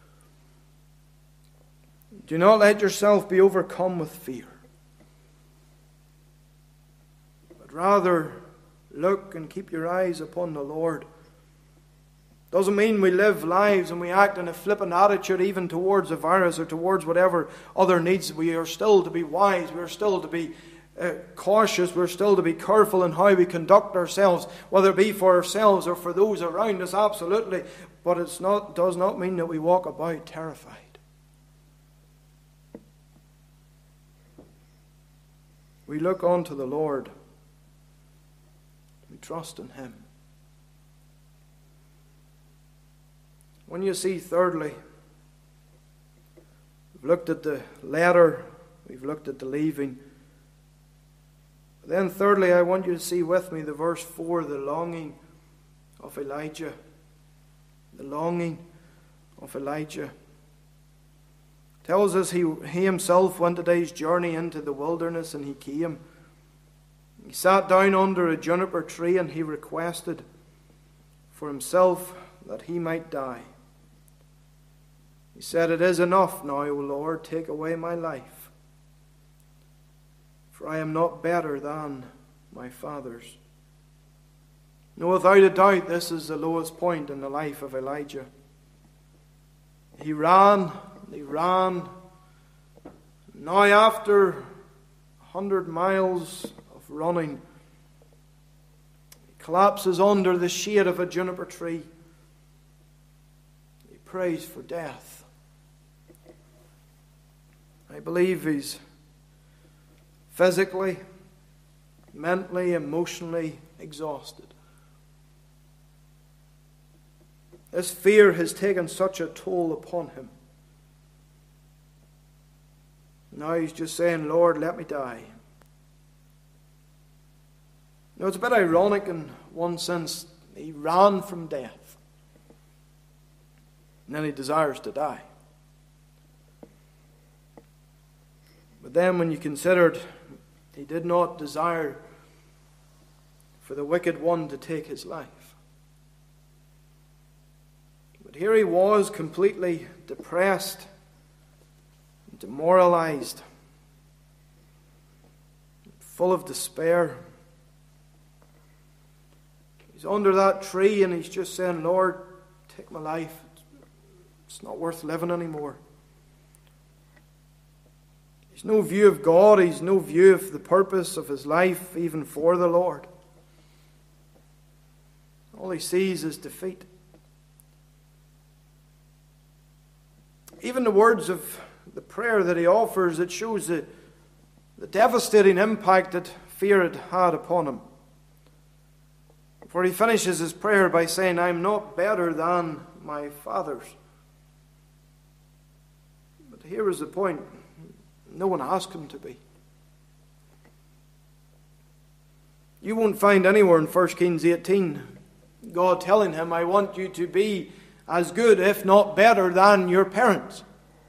Do not let yourself be overcome with fear. But rather, look and keep your eyes upon the Lord. Doesn't mean we live lives and we act in a flippant attitude even towards the virus or towards whatever other needs. We are still to be wise. We are still to be cautious. We're still to be careful in how we conduct ourselves, whether it be for ourselves or for those around us, absolutely. But it does not mean that we walk about terrified. We look unto the Lord. We trust in Him. When you see, thirdly, we've looked at the letter, we've looked at the leaving. Then thirdly, I want you to see with me the verse 4, the longing of Elijah. The longing of Elijah. It tells us he himself went a day's journey into the wilderness, and he came. He sat down under a juniper tree and he requested for himself that he might die. He said, "It is enough now, O Lord, take away my life, for I am not better than my fathers." No, without a doubt, this is the lowest point in the life of Elijah. He ran. Now after 100 miles of running, he collapses under the shade of a juniper tree. He prays for death. I believe he's physically, mentally, emotionally exhausted. This fear has taken such a toll upon him. Now he's just saying, "Lord, let me die." You know, it's a bit ironic in one sense. He ran from death, and then he desires to die. But then when you considered he did not desire for the wicked one to take his life. But here he was, completely depressed, demoralized, full of despair. He's under that tree and he's just saying, "Lord, take my life. It's not worth living anymore." He's no view of God. He's no view of the purpose of his life, even for the Lord. All he sees is defeat. Even the words of the prayer that he offers, it shows the devastating impact that fear had upon him. For he finishes his prayer by saying, "I'm not better than my fathers." But here is the point. No one asked him to be. You won't find anywhere in 1 Kings 18 God telling him, "I want you to be as good, if not better, than your parents.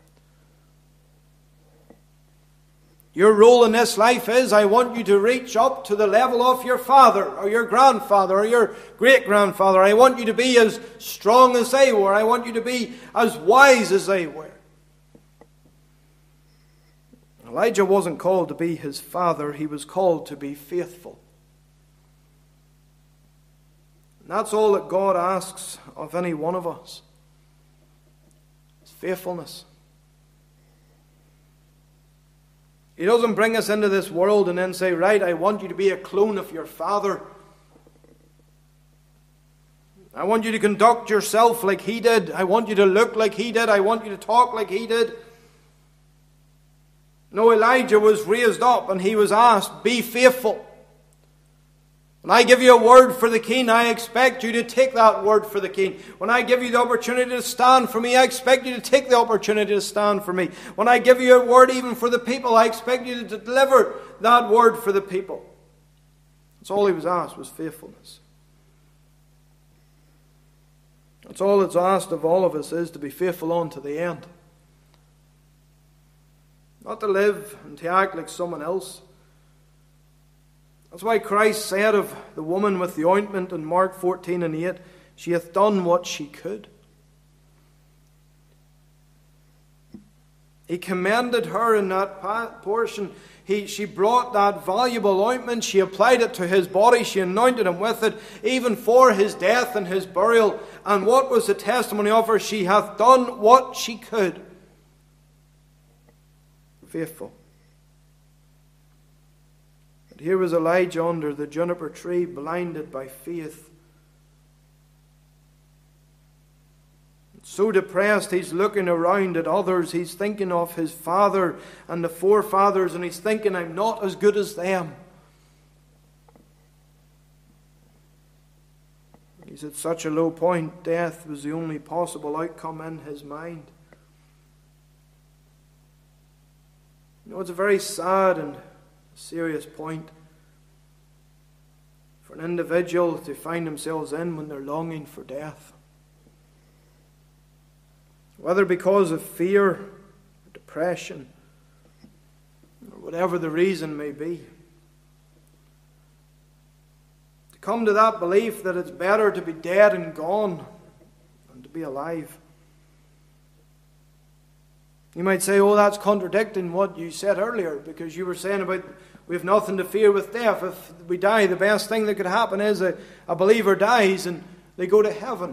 Your role in this life is, I want you to reach up to the level of your father or your grandfather or your great-grandfather. I want you to be as strong as they were. I want you to be as wise as they were. Elijah wasn't called to be his father. He was called to be faithful. And that's all that God asks of any one of us. It's faithfulness. He doesn't bring us into this world and then say, right, I want you to be a clone of your father. I want you to conduct yourself like he did. I want you to look like he did. I want you to talk like he did. No, Elijah was raised up and he was asked, be faithful. When I give you a word for the king, I expect you to take that word for the king. When I give you the opportunity to stand for me, I expect you to take the opportunity to stand for me. When I give you a word even for the people, I expect you to deliver that word for the people. That's all he was asked, was faithfulness. That's all that's asked of all of us, is to be faithful on to the end. Not to live and to act like someone else. That's why Christ said of the woman with the ointment in Mark 14:8, she hath done what she could. He commended her in that portion. She brought that valuable ointment, she applied it to his body, she anointed him with it, even for his death and his burial. And what was the testimony of her? She hath done what she could. Faithful. Here was Elijah under the juniper tree, blinded by faith. So depressed, he's looking around at others. He's thinking of his father and the forefathers, and he's thinking, I'm not as good as them. He's at such a low point. Death was the only possible outcome in his mind. You know, it's a very sad and serious point for an individual to find themselves in when they're longing for death. Whether because of fear or depression or whatever the reason may be. To come to that belief that it's better to be dead and gone than to be alive. You might say, oh, that's contradicting what you said earlier, because you were saying about we have nothing to fear with death. If we die, the best thing that could happen is a believer dies and they go to heaven.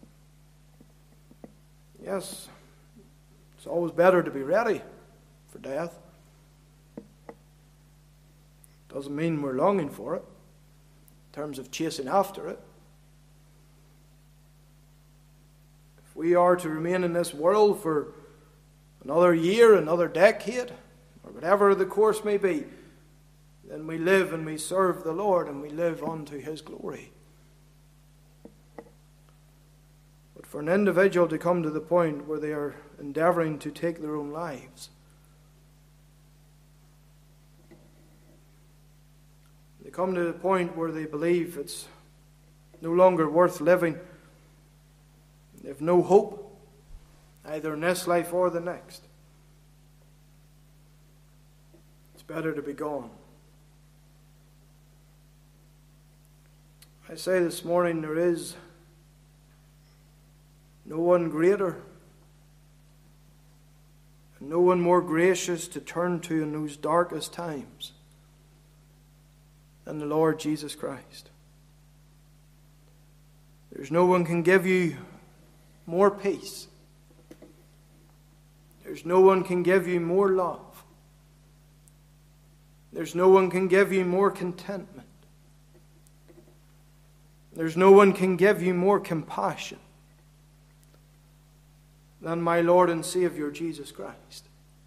Yes, it's always better to be ready for death. Doesn't mean we're longing for it in terms of chasing after it. If we are to remain in this world for another year, another decade, or whatever the course may be, then we live and we serve the Lord and we live unto his glory. But for an individual to come to the point where they are endeavoring to take their own lives, they come to the point where they believe it's no longer worth living, they have no hope, either in this life or the next. It's better to be gone. I say this morning, there is no one greater and no one more gracious to turn to in those darkest times than the Lord Jesus Christ. There's no one can give you more peace. There's no one can give you more love. There's no one can give you more contentment. There's no one can give you more compassion than my Lord and Savior Jesus Christ.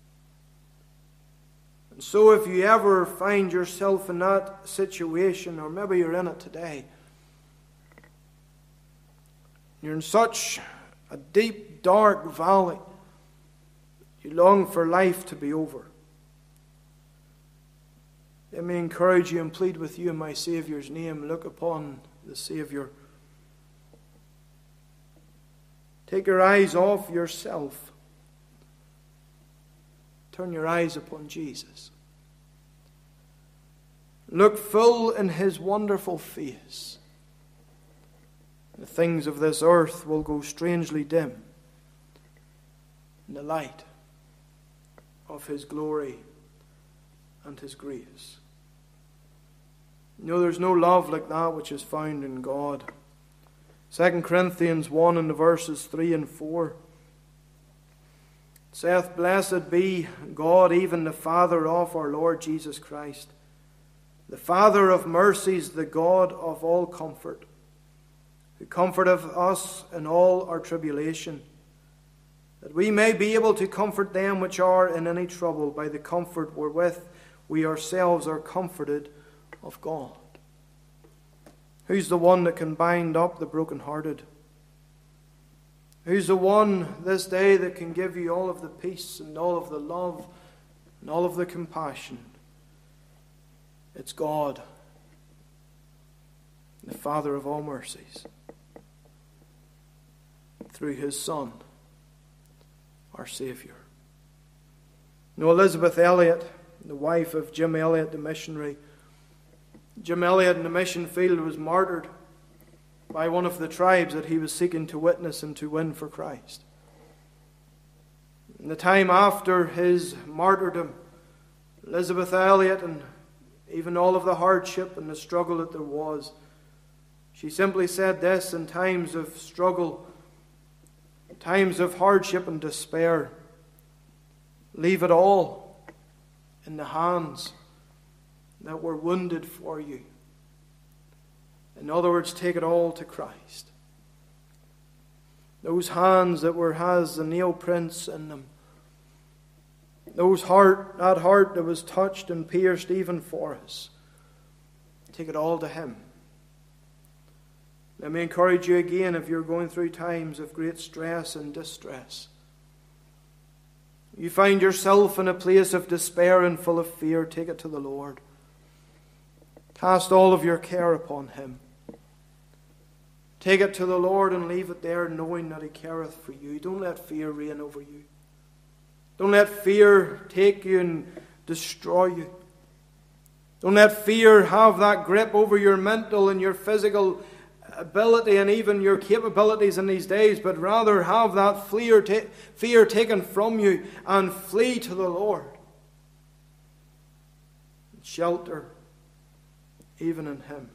And so if you ever find yourself in that situation, or maybe you're in it today, you're in such a deep, dark valley, you long for life to be over. Let me encourage you and plead with you in my Saviour's name. Look upon the Saviour. Take your eyes off yourself. Turn your eyes upon Jesus. Look full in his wonderful face. The things of this earth will go strangely dim in the light of his glory and his grace. You know, there's no love like that which is found in God. 2 Corinthians 1 and the verses 3 and 4 saith, Blessed be God, even the Father of our Lord Jesus Christ, the Father of mercies, the God of all comfort, who comforteth us in all our tribulation, that we may be able to comfort them which are in any trouble by the comfort wherewith we ourselves are comforted of God. Who's the one that can bind up the brokenhearted? Who's the one this day that can give you all of the peace and all of the love and all of the compassion? It's God, the Father of all mercies, through his Son, our Savior. Now, Elizabeth Elliot, the wife of Jim Elliot, the missionary, Jim Elliot in the mission field was martyred by one of the tribes that he was seeking to witness and to win for Christ. In the time after his martyrdom, Elizabeth Elliot, and even all of the hardship and the struggle that there was, she simply said this: in times of struggle, in times of hardship and despair, leave it all in the hands that were wounded for you. In other words, take it all to Christ. Those hands that has the nail prints in them. That heart that was touched and pierced even for us. Take it all to him. Let me encourage you again, if you're going through times of great stress and distress, you find yourself in a place of despair and full of fear, take it to the Lord. Cast all of your care upon him. Take it to the Lord and leave it there, knowing that he careth for you. Don't let fear reign over you. Don't let fear take you and destroy you. Don't let fear have that grip over your mental and your physical ability and even your capabilities in these days, but rather have that fear taken from you and flee to the Lord. Shelter even in him.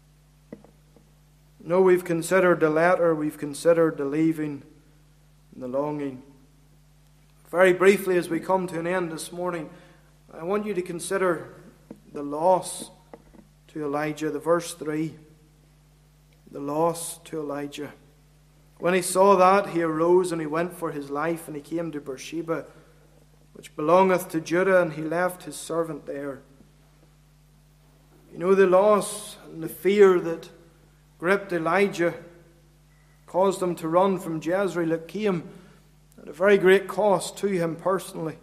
No, we've considered the letter, we've considered the leaving and the longing. Very briefly, as we come to an end this morning, I want you to consider the loss to Elijah. The verse 3, the loss to Elijah. When he saw that, he arose and he went for his life, and he came to Beersheba, which belongeth to Judah, and he left his servant there. You know, the loss and the fear that gripped Elijah caused him to run from Jezreel. It came at a very great cost to him personally.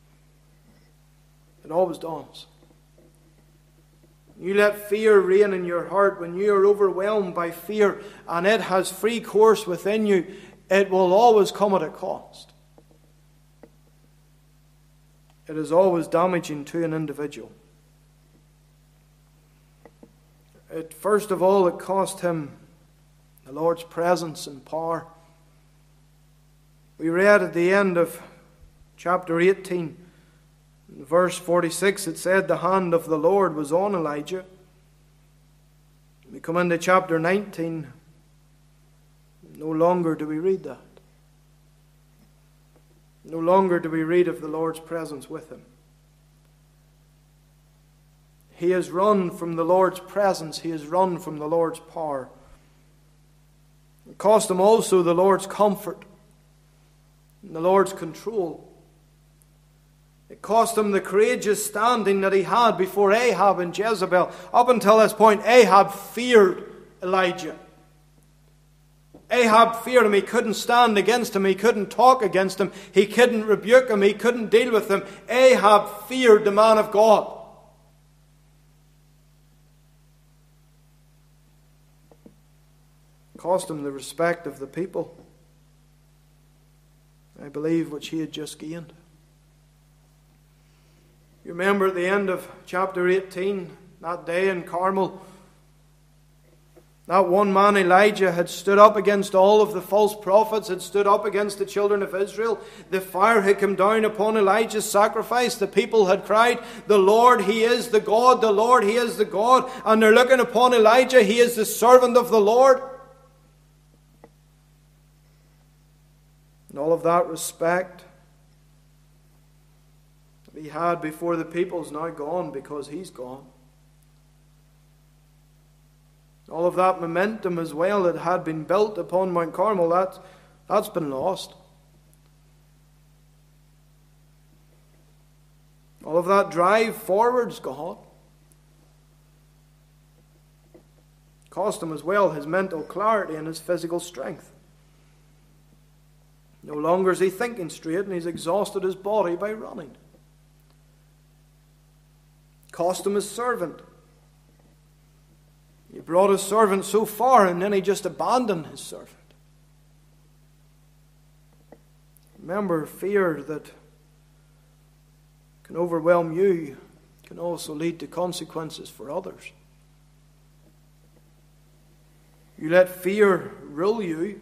It always does. You let fear reign in your heart. When you are overwhelmed by fear and it has free course within you, it will always come at a cost. It is always damaging to an individual. First of all, it cost him the Lord's presence and power. We read at the end of chapter 18, in verse 46, it said the hand of the Lord was on Elijah. We come into chapter 19, no longer do we read that. No longer do we read of the Lord's presence with him. He has run from the Lord's presence. He has run from the Lord's power. It cost him also the Lord's comfort and the Lord's control. It cost him the courageous standing that he had before Ahab and Jezebel. Up until this point, Ahab feared Elijah. Ahab feared him. He couldn't stand against him. He couldn't talk against him. He couldn't rebuke him. He couldn't deal with him. Ahab feared the man of God. Cost him the respect of the people. I believe, which he had just gained. You remember at the end of chapter 18, that day in Carmel, that one man, Elijah, had stood up against all of the false prophets, had stood up against the children of Israel. The fire had come down upon Elijah's sacrifice. The people had cried, "The Lord, He is the God. The Lord, He is the God." And they're looking upon Elijah. He is the servant of the Lord. And all of that respect that he had before the people is now gone because he's gone. All of that momentum as well that had been built upon Mount Carmel, that's been lost. All of that drive forward's gone. Cost him as well his mental clarity and his physical strength. No longer is he thinking straight, and he's exhausted his body by running. Cost him his servant. He brought his servant so far, and then he just abandoned his servant. Remember, fear that can overwhelm you can also lead to consequences for others. You let fear rule you,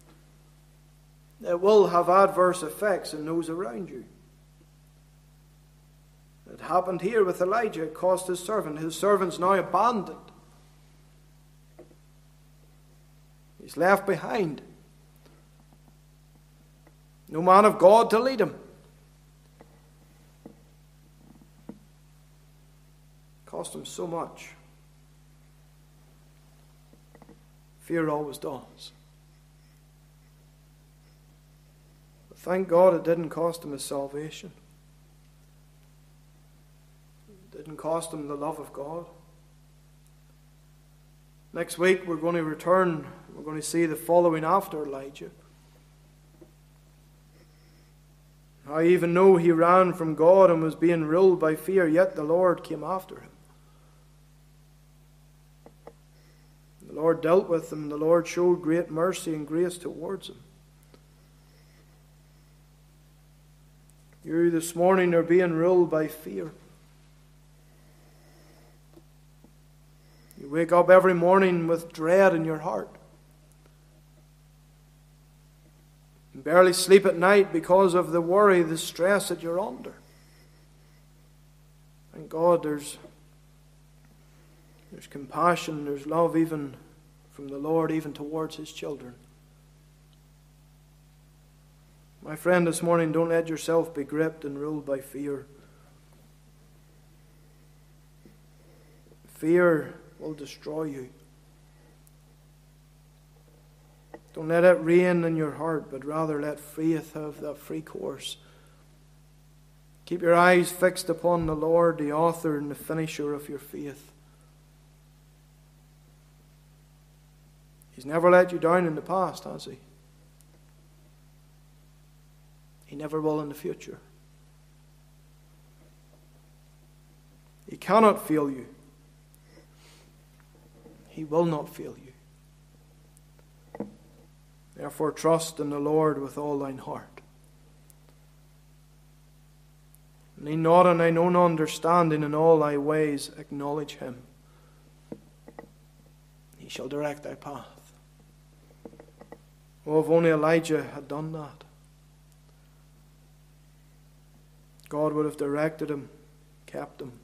it will have adverse effects on those around you. It happened here with Elijah. It cost his servant. His servant's now abandoned. He's left behind. No man of God to lead him. Cost him so much. Fear always does. But thank God it didn't cost him his salvation. It didn't cost him the love of God. Next week we're going to return. We're going to see the following after Elijah. I even know he ran from God and was being ruled by fear, yet the Lord came after him. The Lord dealt with him. The Lord showed great mercy and grace towards him. You this morning are being ruled by fear. You wake up every morning with dread in your heart. You barely sleep at night because of the worry, the stress that you're under. Thank God there's compassion, there's love even from the Lord, even towards His children. My friend, this morning, don't let yourself be gripped and ruled by fear. Fear will destroy you. Don't let it reign in your heart, but rather let faith have that free course. Keep your eyes fixed upon the Lord, the author and the finisher of your faith. He's never let you down in the past, has He? He never will in the future. He cannot fail you. He will not fail you. Therefore, trust in the Lord with all thine heart. Lean not on thine own understanding, in all thy ways acknowledge Him. He shall direct thy path. Oh, if only Elijah had done that. God would have directed him, kept him.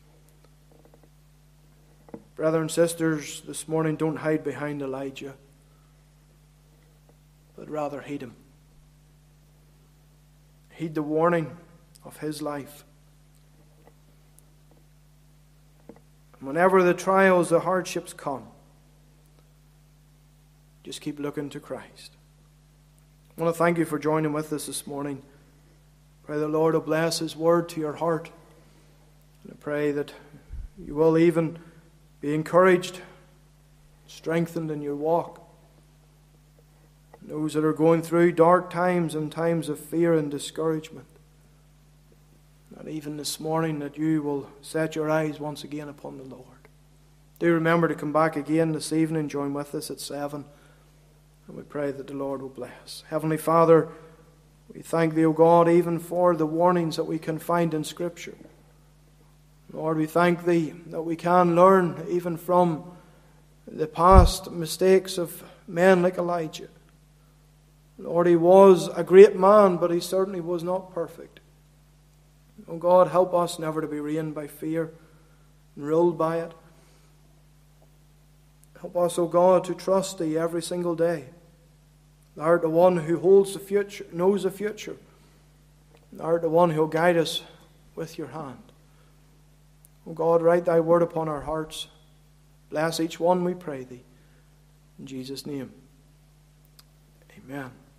Brothers and sisters, this morning don't hide behind Elijah, but rather heed him. Heed the warning of his life. And whenever the trials, the hardships come, just keep looking to Christ. I want to thank you for joining with us this morning. Pray the Lord will bless His word to your heart. And I pray that you will even be encouraged, strengthened in your walk. And those that are going through dark times and times of fear and discouragement, that even this morning that you will set your eyes once again upon the Lord. Do remember to come back again this evening, join with us at 7. And we pray that the Lord will bless. Heavenly Father, We thank Thee, O God, even for the warnings that we can find in Scripture. Lord, we thank Thee that we can learn even from the past mistakes of men like Elijah. Lord, he was a great man, but he certainly was not perfect. Oh God, help us never to be reigned by fear and ruled by it. Help us, O God, to trust Thee every single day. Thou art the one who holds the future, knows the future. Thou art the one who will guide us with Your hand. O God, write Thy word upon our hearts. Bless each one, we pray Thee. In Jesus' name, amen.